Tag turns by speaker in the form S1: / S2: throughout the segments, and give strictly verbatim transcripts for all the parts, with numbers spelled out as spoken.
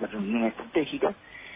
S1: reuniones estratégicas,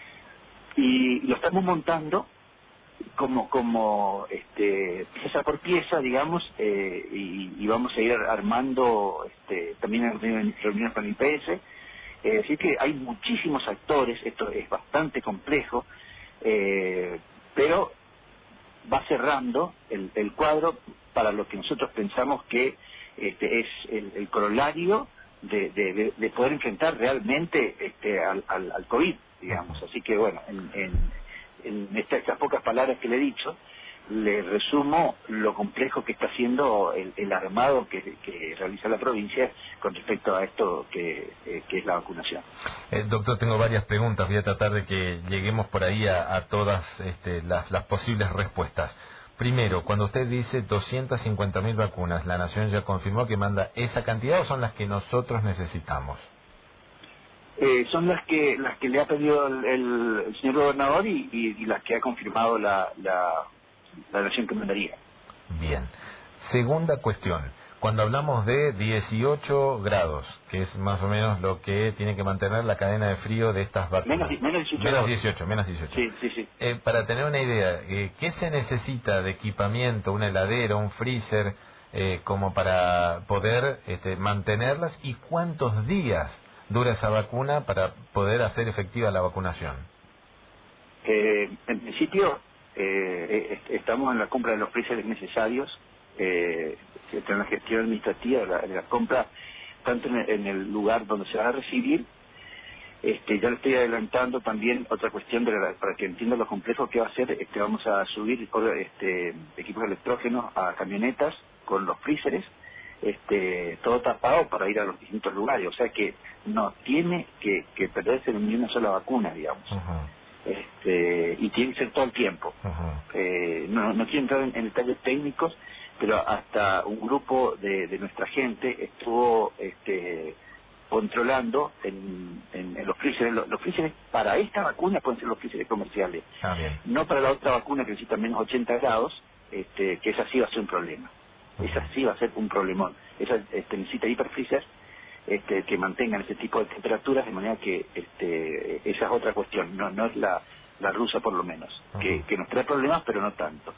S1: y lo estamos montando como como este pieza por pieza, digamos, eh, y, y vamos a ir armando este, también en reuniones con el I P S. Es decir que hay muchísimos actores, esto es bastante complejo, eh, pero va cerrando el, el cuadro para lo que nosotros pensamos que este, es el, el corolario de, de, de, de poder enfrentar realmente este, al, al, al COVID, digamos. Así que bueno, en, en, en estas, estas pocas palabras que le he dicho, le resumo lo complejo que está haciendo el, el armado que, que realiza la provincia con respecto a esto que, eh, que es la vacunación.
S2: Eh, doctor, tengo varias preguntas, voy a tratar de que lleguemos por ahí a, a todas este, las, las posibles respuestas. Primero, cuando usted dice doscientas cincuenta mil vacunas, ¿la Nación ya confirmó que manda esa cantidad o son las que nosotros necesitamos?
S1: Eh, son las que las que le ha pedido el, el, el señor gobernador y, y, y las que ha confirmado la, la, la Nación que mandaría.
S2: Bien. Segunda cuestión. Cuando hablamos de dieciocho grados, que es más o menos lo que tiene que mantener la cadena de frío de estas vacunas.
S1: Menos, menos dieciocho.
S2: Menos dieciocho, menos dieciocho.
S1: Sí, sí, sí.
S2: Eh, para tener una idea, eh, ¿qué se necesita de equipamiento, una heladera, un freezer, eh, como para poder este, mantenerlas? ¿Y cuántos días dura esa vacuna para poder hacer efectiva la vacunación?
S1: Eh, en principio, eh, estamos en la compra de los freezers necesarios, eh, en la gestión administrativa de la, de la compra, tanto en el, en el lugar donde se va a recibir. Este, ya le estoy adelantando también otra cuestión de la, para que entiendan lo complejo que va a ser. Este, vamos a subir este, equipos electrógenos a camionetas con los freezers, este, todo tapado para ir a los distintos lugares. O sea que no tiene que, que perderse ni una sola vacuna, digamos. Uh-huh. Este, y tiene que ser todo el tiempo. Uh-huh. Eh, no, no quiero entrar en, en detalles técnicos, pero hasta un grupo de, de nuestra gente estuvo este, controlando en, en, en los freezers. Los, los freezers para esta vacuna pueden ser los freezers comerciales,
S2: ah, bien.
S1: No para la otra vacuna que necesita menos ochenta grados, este, que esa sí va a ser un problema. Uh-huh. Esa sí va a ser un problemón. Esa este, necesita hiperfreezer este, que mantengan ese tipo de temperaturas, de manera que este, esa es otra cuestión. No, no es la, la rusa por lo menos, uh-huh. que, que nos trae problemas, pero no tanto.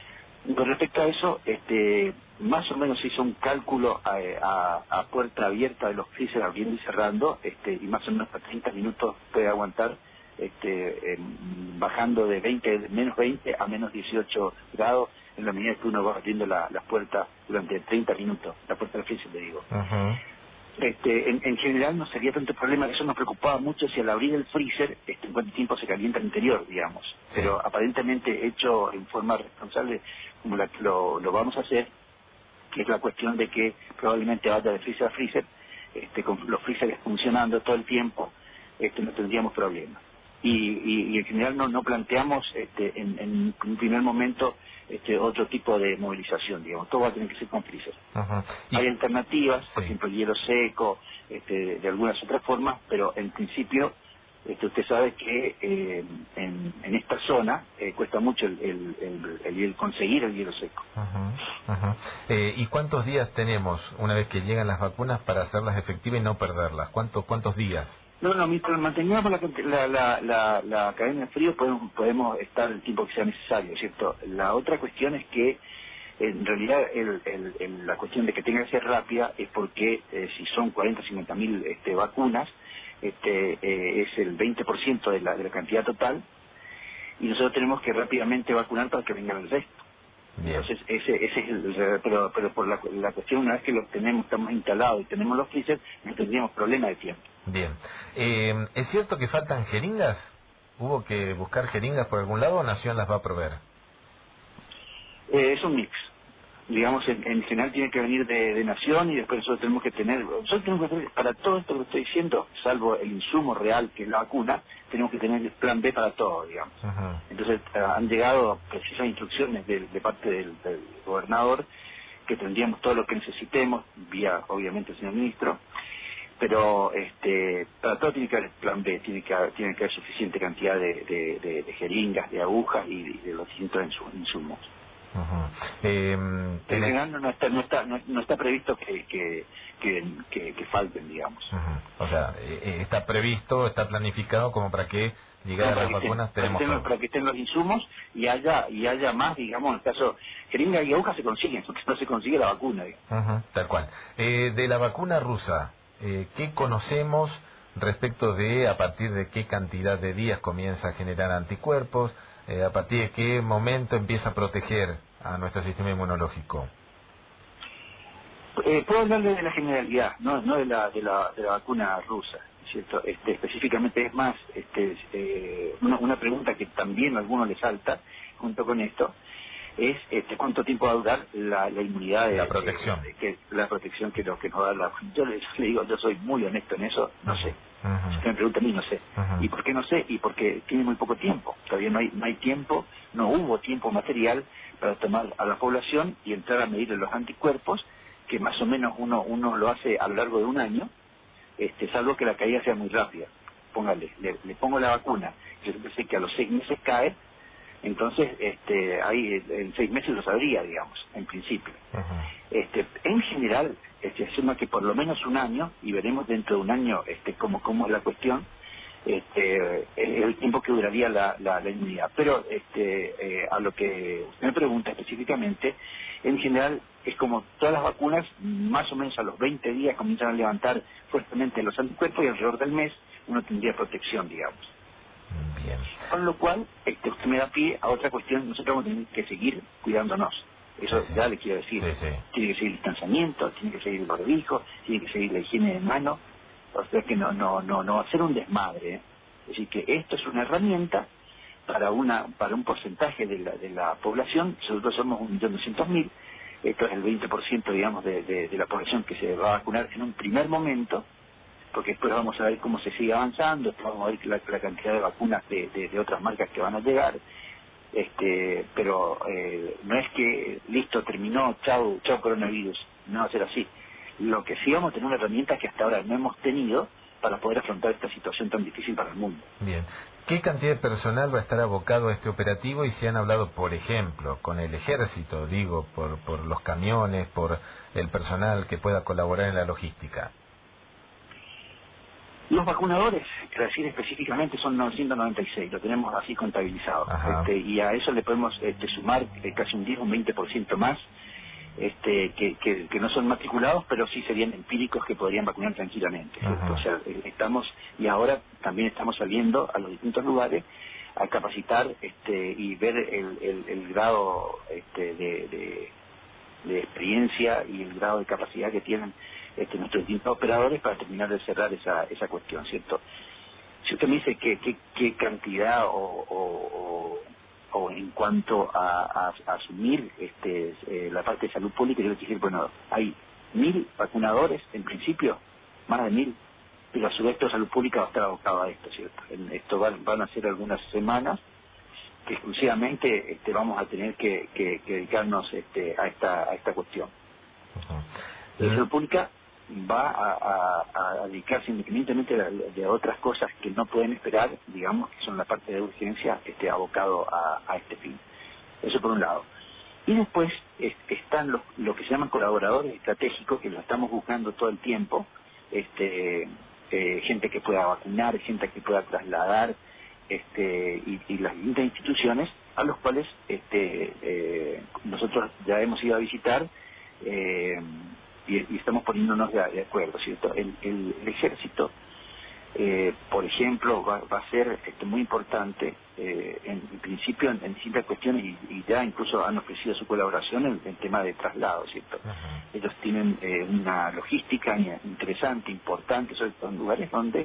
S1: Con respecto a eso, este, más o menos hizo un cálculo a, a, a puerta abierta de los freezer abriendo y cerrando, este, y más o menos para treinta minutos puede aguantar, este, eh, bajando de veinte, menos veinte a menos dieciocho grados, en la medida que uno va abriendo la, las puertas durante treinta minutos, la puerta del freezer, le digo.
S2: Uh-huh.
S1: Este, en, en general no sería tanto problema, eso nos preocupaba mucho si al abrir el freezer, este, en cuánto tiempo se calienta el interior, digamos. Sí. Pero aparentemente hecho en forma responsable, como la, lo, lo vamos a hacer, que es la cuestión de que probablemente vaya de freezer a freezer, este, con los freezers funcionando todo el tiempo, este, no tendríamos problema. Y, y, y en general no, no planteamos este, en, en un primer momento este, otro tipo de movilización, digamos, todo va a tener que ser con freezer.
S2: Uh-huh.
S1: Hay alternativas,
S2: sí.
S1: por ejemplo el hielo seco, este, de algunas otras formas, pero en principio este, usted sabe que eh, en, en esta zona eh, cuesta mucho el, el, el, el, el conseguir el hielo seco.
S2: Uh-huh. Uh-huh. Eh, ¿Y cuántos días tenemos una vez que llegan las vacunas para hacerlas efectivas y no perderlas? ¿Cuántos, cuántos días?
S1: No, no, mientras mantengamos la, la, la, la, la cadena de frío podemos, podemos estar el tiempo que sea necesario, ¿cierto? La otra cuestión es que en realidad el, el, el, la cuestión de que tenga que ser rápida es porque eh, si son cuarenta, cincuenta mil este, vacunas, este, eh, es el veinte por ciento de la, de la cantidad total, y nosotros tenemos que rápidamente vacunar para que vengan el resto. Bien. Entonces ese, ese es el, pero, pero por la, la cuestión, una vez que los tenemos, estamos instalados y tenemos los freezers, no tendríamos problema de tiempo.
S2: Bien. Eh, ¿Es cierto que faltan jeringas? ¿Hubo que buscar jeringas por algún lado o Nación las va a proveer?
S1: Eh, es un mix. Digamos, en, en general tiene que venir de, de Nación, y después nosotros tenemos que tener, nosotros tenemos que tener, para todo esto que estoy diciendo, salvo el insumo real que es la vacuna, tenemos que tener el plan B para todo, digamos. Uh-huh. Entonces uh, han llegado precisas instrucciones de, de parte del, del gobernador que tendríamos todo lo que necesitemos, vía obviamente el señor ministro, pero este, para todo tiene que haber plan B, tiene que haber, tiene que haber suficiente cantidad de, de, de, de jeringas, de agujas y de, de los distintos insumos.
S2: Uh-huh. eh,
S1: en general no está, no está, no, no está previsto que, que, que, que, que falten, digamos.
S2: Uh-huh. O sea, eh, está previsto, está planificado como para que llegar
S1: No,
S2: a las
S1: para que
S2: vacunas
S1: estén, para, que
S2: tenemos
S1: estén,
S2: todo.
S1: para que estén los insumos y haya y haya más, digamos, en el caso jeringa y aguja se consiguen, porque no se consigue la vacuna, digamos.
S2: Uh-huh. Tal cual. Eh, de la vacuna rusa, eh, ¿qué conocemos respecto de a partir de qué cantidad de días comienza a generar anticuerpos? Eh, ¿A partir de qué momento empieza a proteger a nuestro sistema inmunológico?
S1: Eh, puedo hablarle de la generalidad, no, no de la, de la de la vacuna rusa, ¿cierto? Este, específicamente es más, este, eh, una, una pregunta que también a algunos les salta junto con esto es este, cuánto tiempo va a durar la, la inmunidad, de,
S2: La protección.
S1: de- de que la protección que, lo, que nos da la. Yo le, le digo, yo soy muy honesto en eso, no sé.
S2: Uh-huh.
S1: Si usted me pregunta a mí, no sé.
S2: Uh-huh.
S1: ¿Y por qué no sé? Y porque tiene muy poco tiempo. Todavía no hay, no hay tiempo, no hubo tiempo material para tomar a la población y entrar a medir los anticuerpos, que más o menos uno uno lo hace a lo largo de un año, este, salvo que la caída sea muy rápida. Póngale, le, le pongo la vacuna, yo sé que a los seis meses cae, entonces este, ahí en seis meses lo sabría, digamos, en principio.
S2: Uh-huh.
S1: Este, en general, este, asuma que por lo menos un año, y veremos dentro de un año este, cómo, cómo es la cuestión, este, es el tiempo que duraría la, la, la inmunidad. Pero este, eh, a lo que usted me pregunta específicamente, en general es como todas las vacunas, más o menos a los veinte días comienzan a levantar fuertemente los anticuerpos y alrededor del mes uno tendría protección, digamos.
S2: Bien.
S1: Con lo cual, este, usted me da pie a otra cuestión, nosotros vamos a tener que seguir cuidándonos. Eso
S2: Sí, sí.
S1: ya le quiero decir.
S2: Sí, sí.
S1: Tiene que seguir el distanciamiento, tiene que seguir el barbijo, tiene que seguir la higiene de mano. O sea que no, no, no, no va a ser un desmadre, ¿eh? Es decir, que esto es una herramienta para una, para un porcentaje de la, de la población. Nosotros somos un millón doscientos mil. Esto es el veinte por ciento, digamos, de, de, de la población que se va a vacunar en un primer momento, porque después vamos a ver cómo se sigue avanzando, después vamos a ver la, la cantidad de vacunas de, de, de otras marcas que van a llegar, este, pero eh, no es que listo, terminó, chau, chau coronavirus, no va a ser así. Lo que sí vamos a tener una herramienta que hasta ahora no hemos tenido para poder afrontar esta situación tan difícil para el mundo.
S2: Bien. ¿Qué cantidad de personal va a estar abocado a este operativo y si han hablado, por ejemplo, con el ejército, digo, por, por los camiones, por el personal que pueda colaborar en la logística?
S1: Los vacunadores, que decir específicamente, son novecientos noventa y seis, lo tenemos así contabilizado. Este, y a eso le podemos este, sumar eh, casi un diez o un veinte por ciento más, este, que, que, que no son matriculados, pero sí serían empíricos que podrían vacunar tranquilamente. ¿Cierto? O sea, eh, estamos, y ahora también estamos saliendo a los distintos lugares a capacitar este, y ver el, el, el grado este, de, de, de experiencia y el grado de capacidad que tienen este, nuestros distintos operadores para terminar de cerrar esa, esa cuestión, ¿cierto? Si usted me dice que, que, qué cantidad o, o, o, o en cuanto a, a, a asumir este, eh, la parte de salud pública, yo le quiero decir, bueno, hay mil vacunadores en principio, más de mil, pero a su vez toda salud pública va a estar abocada a esto, ¿cierto? En esto van, van a ser algunas semanas que exclusivamente este, vamos a tener que, que, que dedicarnos este, a, esta, a esta cuestión.
S2: Uh-huh.
S1: La salud pública va a, a, a dedicarse independientemente de, de otras cosas que no pueden esperar, digamos que son la parte de urgencia, este, abocado a, a este fin. Eso por un lado. Y después es, están los, lo que se llaman colaboradores estratégicos, que lo estamos buscando todo el tiempo, este, eh, gente que pueda vacunar, gente que pueda trasladar, este, y, y las distintas instituciones a los cuales este, eh, nosotros ya hemos ido a visitar, eh, y, y estamos poniéndonos de, de acuerdo, ¿cierto? El, el, el ejército, eh, por ejemplo, va, va a ser este, muy importante, eh, en, en principio en, en distintas cuestiones, y, y ya incluso han ofrecido su colaboración en el tema de traslado, ¿cierto? Uh-huh. Ellos tienen eh, una logística interesante, importante, sobre todo en lugares donde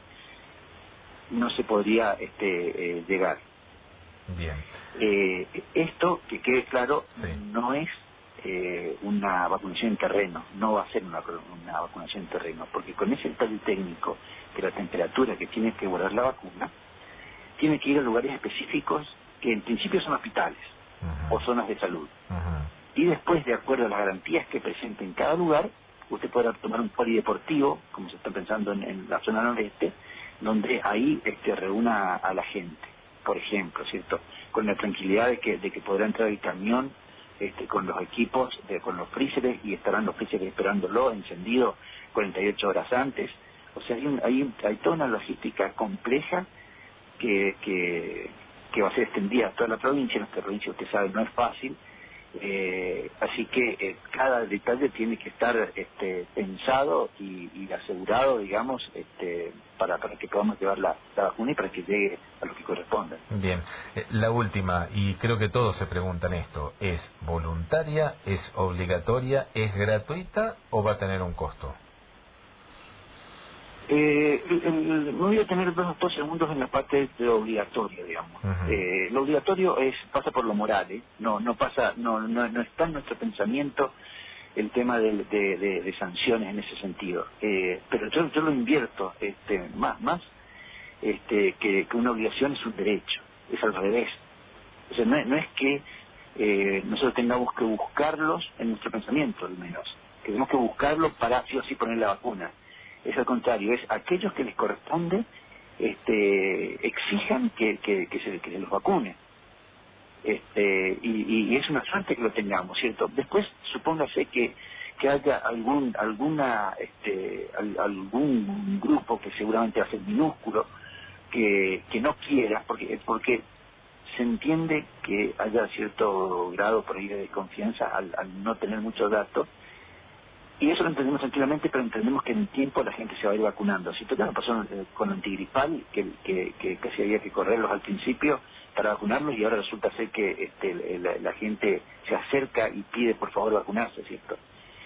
S1: no se podría este, eh, llegar.
S2: Bien.
S1: Eh, esto, que quede claro,
S2: sí.
S1: no es eh, una vacunación en terreno, no va a ser una, una vacunación en terreno, porque con ese detalle técnico de la temperatura que tiene que guardar la vacuna, tiene que ir a lugares específicos que en principio son hospitales uh-huh. o zonas de salud. Uh-huh. Y después, de acuerdo a las garantías que presente en cada lugar, usted podrá tomar un polideportivo, como se está pensando en, en la zona noreste, donde ahí este, reúna a, a la gente, por ejemplo, ¿cierto? Con la tranquilidad de que, de que podrá entrar el camión este, con los equipos, de, con los freezers, y estarán los freezers esperándolo encendido cuarenta y ocho horas antes. O sea, hay, un, hay, un, hay toda una logística compleja que, que, que va a ser extendida a toda la provincia. Nuestra provincia, usted sabe, no es fácil. Eh, así que eh, cada detalle tiene que estar este, pensado y, y asegurado, digamos, este, para, para que podamos llevar la, la vacuna y para que llegue a lo que corresponda.
S2: Bien, eh, la última, y creo que todos se preguntan esto, ¿es voluntaria, es obligatoria, es gratuita o va a tener un costo?
S1: Eh, el, el, me voy a tener dos, dos segundos en la parte de lo obligatorio, digamos. Uh-huh. eh, lo obligatorio es pasa por lo moral, ¿eh? no no pasa, no, no no está en nuestro pensamiento el tema de, de, de, de sanciones en ese sentido. Eh, pero yo, yo lo invierto este, más más este, que, que una obligación es un derecho, es al revés. O sea, no, no es que eh, nosotros tengamos que buscarlos en nuestro pensamiento, al menos. Que tenemos que buscarlos para sí o sí poner la vacuna. Es al contrario, es aquellos que les corresponde este, exijan que, que, que, se, que se los vacune. Este, y, y es una suerte que lo tengamos, ¿cierto? Después, supóngase que, que haya algún alguna este, al, algún grupo que seguramente va a ser minúsculo, que, que no quiera, porque, porque se entiende que haya cierto grado por ahí de desconfianza al, al no tener muchos datos. Y eso lo entendemos tranquilamente, pero entendemos que en el tiempo la gente se va a ir vacunando. Si total pasó con antigripal, que, que, que casi había que correrlos al principio para vacunarlos, y ahora resulta ser que este, la, la gente se acerca y pide por favor vacunarse, ¿cierto?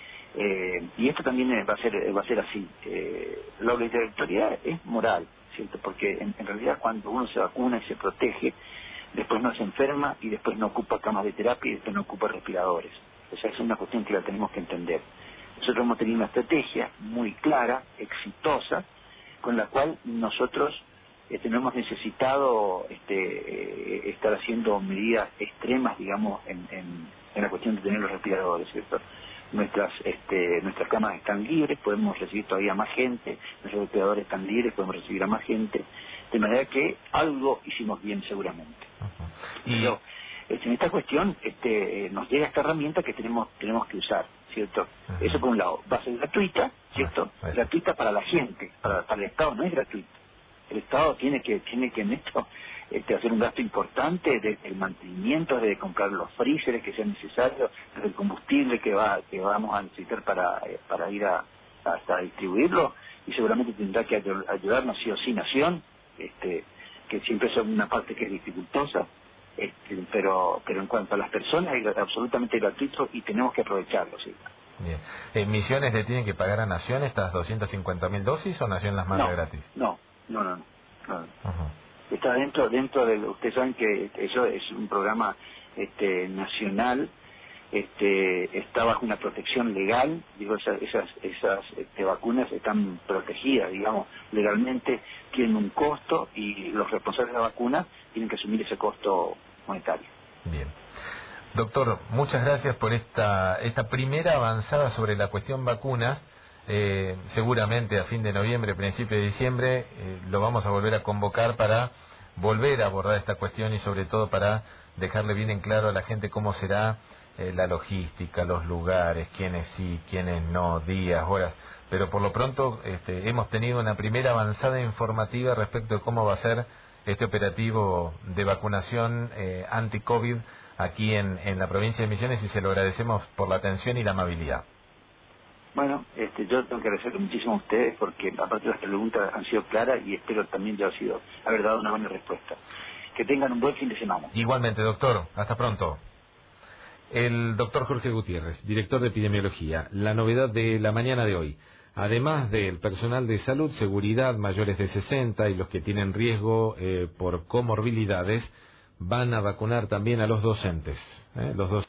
S1: Eh, y esto también va a ser va a ser así. Eh, la obligatoriedad es moral, ¿cierto? Porque en, en realidad cuando uno se vacuna y se protege, después no se enferma y después no ocupa camas de terapia y después no ocupa respiradores. O sea, es una cuestión que la tenemos que entender. Nosotros hemos tenido una estrategia muy clara, exitosa, con la cual nosotros este, no hemos necesitado este, eh, estar haciendo medidas extremas, digamos, en, en, en la cuestión de tener los respiradores, ¿cierto? Nuestras, este, nuestras camas están libres, podemos recibir todavía más gente, nuestros respiradores están libres, podemos recibir a más gente, de manera que algo hicimos bien seguramente. Uh-huh. Y Pero, este, en esta cuestión este, nos llega esta herramienta que tenemos tenemos que usar, ¿cierto? Uh-huh. Eso por un lado, va a ser gratuita, ¿cierto? Uh-huh. Gratuita para la gente, para, para el Estado no es gratuita. El Estado tiene que tiene que en esto este, hacer un gasto importante del de mantenimiento, de comprar los freezers que sean necesarios, del combustible que va que vamos a necesitar para eh, para ir a hasta distribuirlo, y seguramente tendrá que ayudarnos sí o sí Nación, este, que siempre es una parte que es dificultosa. Este, pero pero en cuanto a las personas es absolutamente gratuito y tenemos que aprovecharlo, sí.
S2: Bien. ¿En Misiones le tienen que pagar a Nación estas doscientas cincuenta mil dosis o Nación las manda
S1: no,
S2: gratis?
S1: No, no, no, no. no.
S2: Uh-huh.
S1: Está dentro dentro de, ustedes saben que eso es un programa este, nacional, este, está bajo una protección legal, digo, esas esas, esas este, vacunas están protegidas, digamos, legalmente, tienen un costo y los responsables de la vacuna tienen que asumir ese costo monetario.
S2: Bien. Doctor, muchas gracias por esta esta primera avanzada sobre la cuestión vacunas. Eh, seguramente a fin de noviembre, principio de diciembre, eh, lo vamos a volver a convocar para volver a abordar esta cuestión y sobre todo para dejarle bien en claro a la gente cómo será eh, la logística, los lugares, quiénes sí, quiénes no, días, horas. Pero por lo pronto este, hemos tenido una primera avanzada informativa respecto de cómo va a ser este operativo de vacunación eh, anti-COVID aquí en, en la provincia de Misiones, y se lo agradecemos por la atención y la amabilidad.
S1: Bueno, este, yo tengo que agradecerle muchísimo a ustedes porque aparte las preguntas han sido claras y espero también ya ha sido haber dado una buena respuesta. Que tengan un buen fin de semana.
S2: Igualmente, doctor. Hasta pronto. El doctor Jorge Gutiérrez, director de epidemiología. La novedad de la mañana de hoy. Además del personal de salud, seguridad, mayores de sesenta y los que tienen riesgo eh, por comorbilidades, van a vacunar también a los docentes. ¿eh? Los docentes